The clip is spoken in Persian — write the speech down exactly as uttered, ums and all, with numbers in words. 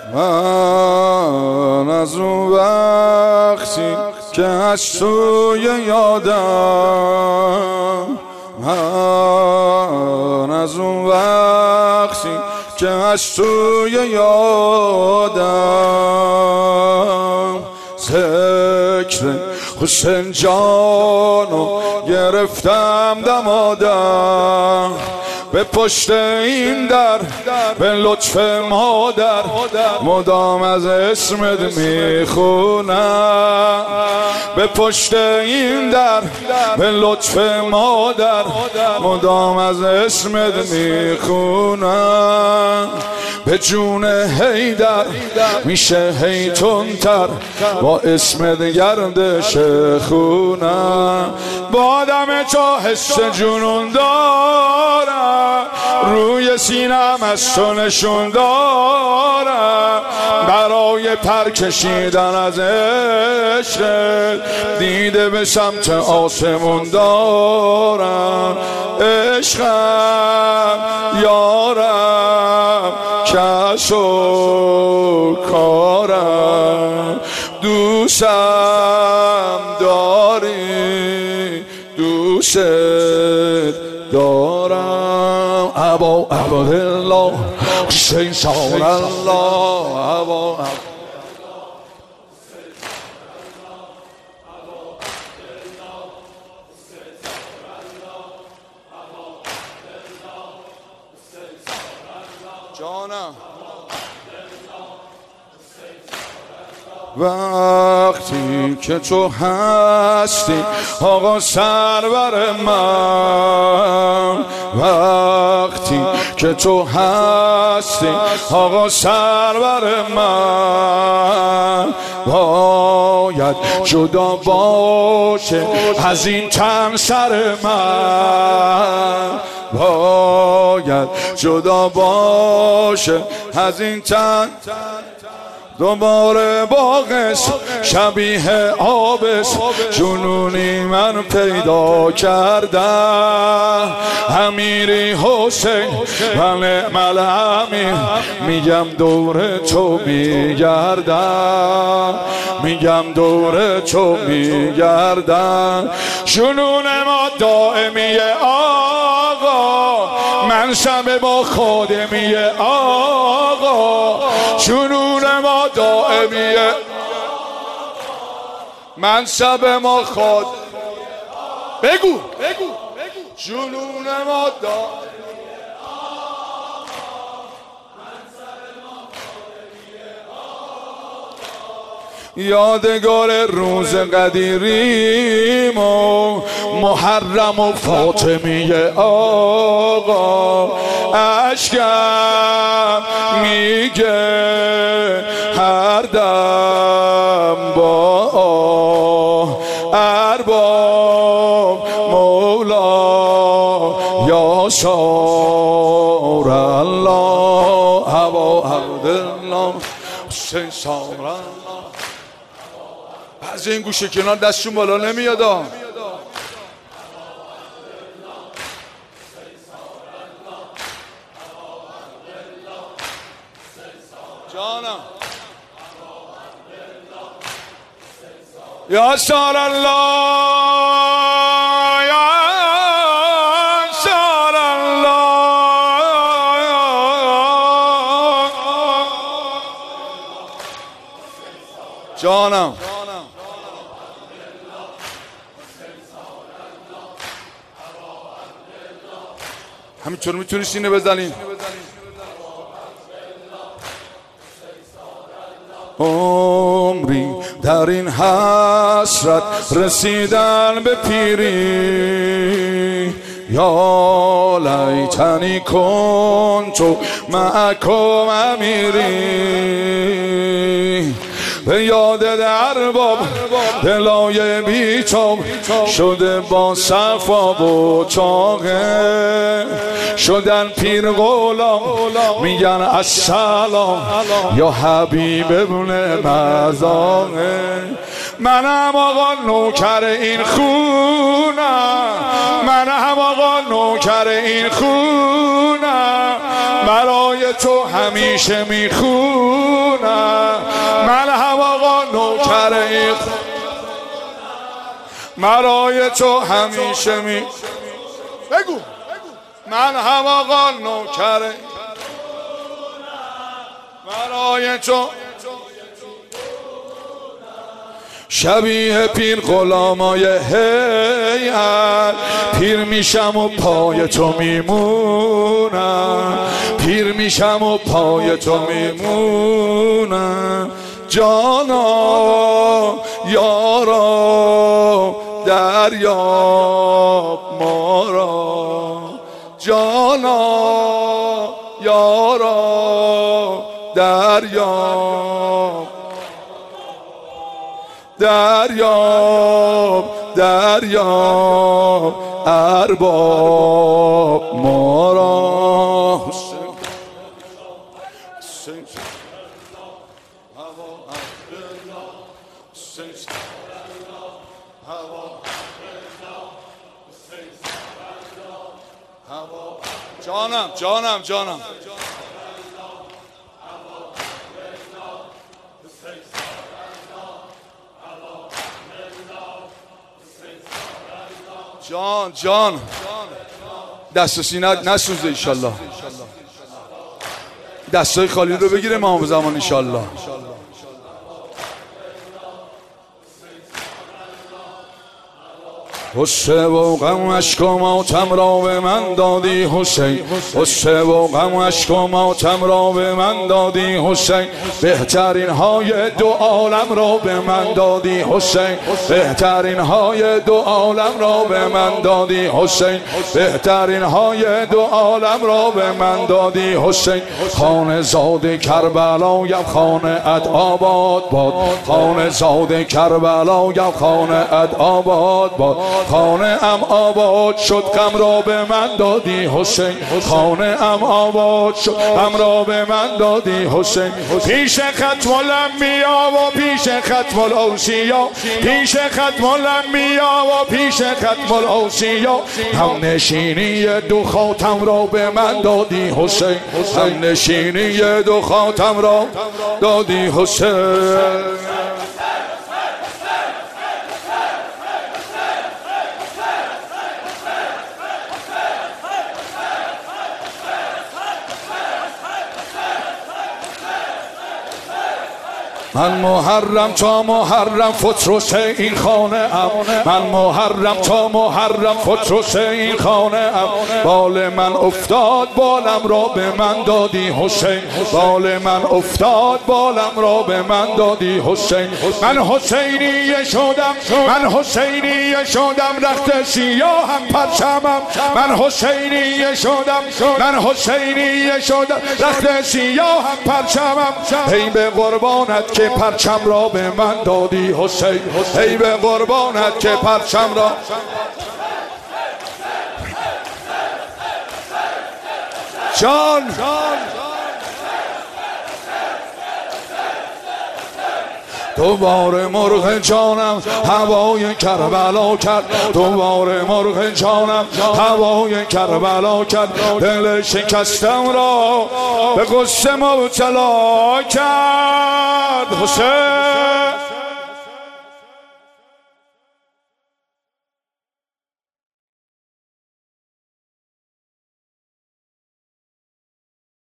من از اون وقتی که از توی یادم، من از اون وقتی که از توی یادم ذکر حسین جانو گرفتم دمادم به پشت این در به لطف مادر مدام از اسمت میخونم به پشت این در به لطف مادر مدام از اسمت میخونم به جون حیدر میشه هیتونتر با اسمت گردش خونم با آدم چو حس جنون دارم روی سینم از تو نشون دارم برای پر کشیدن از عشق دیده به سمت آسمون دارم عشقم یارم کس و کارم دوستم داری دوست دارم ابا عبدالله حسین سار الله ابا جانم وقتی که تو هستی آقا سرور من وقتی که تو هستی آقا سرور من باید جدا باشه از این تن سر من باید جدا باشه از این تن دوباره باغش شبیه آبش جنونی من پیدا کردم امیری حسین و نعم الامیر میگم دور تو میگردم میگم دور تو میگردم جنون ما دائمیه آقا من شب با خادمیه آقا جنون ما دائمیه من شب ما خود بگو بگو جنون ما دائمیه یادگار روز قدیریم و محرم و فاطمیه آقا اشکم میگه هر دم با ارباب مولا یا شار الله ابا عبدالله حسین سار الله از این گوشه کنار دستشون بالا نمیاد جانم یا شار الله یا شار الله جانم همینطور میتونی سینه بزنی عمری در این حسرت رسیدن به پیری یا لیتنی کنتو معکم امیری به یاد ارباب دلای بیتاب شده با صفا و چاقه شدن پیر غلام میگن السلام یا حبیب ابن مزاقه منم آقا نوکر این خونم منم آقا نوکر این خونم برای تو همیشه میخونم دریغ مرای تو همیشه می بگو من هم آقا نوکره مرای تو شبیه پیر غلامای هیئت پیر میشم و پای تو میمونم پیر میشم و پای تو میمونم جانا یارا دریاب ما را جانا یارا دریاب دریاب دریاب ارباب ما را جانم جانم جانم جان جان دست و سینه نسوزه انشالله دستای خالی رو بگیره امام زمان انشالله غصه و غم اشک و ماتم را به من دادی حسین غصه و غم اشک و ماتم را به من دادی حسین بهترین های دو عالم را به من دادی حسین بهترین های دو عالم را به من دادی حسین بهترین های دو عالم را به من دادی حسین خانه زاد کربلایم خانه ات آباد باد خانه زاد کربلایم خانه ات آباد باد خانه ام آباد شد غم را به من دادی حسین خانه ام آباد شد غم را به من دادی حسین پیش ختم الانبیا و پیش ختم الاوصیا پیش ختم الانبیا و پیش ختم الاوصیا هم نشینی دو خاتم را به من دادی حسین هم نشینی دو خاتم را دادی حسین من محرم تا محرم فتروس این خانه ام من محرم تا محرم فتروس این خانه ام بال من افتاد بالم را به من دادی حسین بال من افتاد بالم را به من دادی حسین من حسینی شدم من حسینی شدم رخت سیاهم پرچمم من حسینی شدم من حسینی شدم رخت سیاهم پرچمم ای به قربانت که پرچم را به من دادی حسین ای به قربانت که پرچم را جان دوباره مرغ جانم هوای کربلا کرد دوباره مرغ جانم هوای کربلا کرد دل شکستم را به غصه مبتلا کرد حسین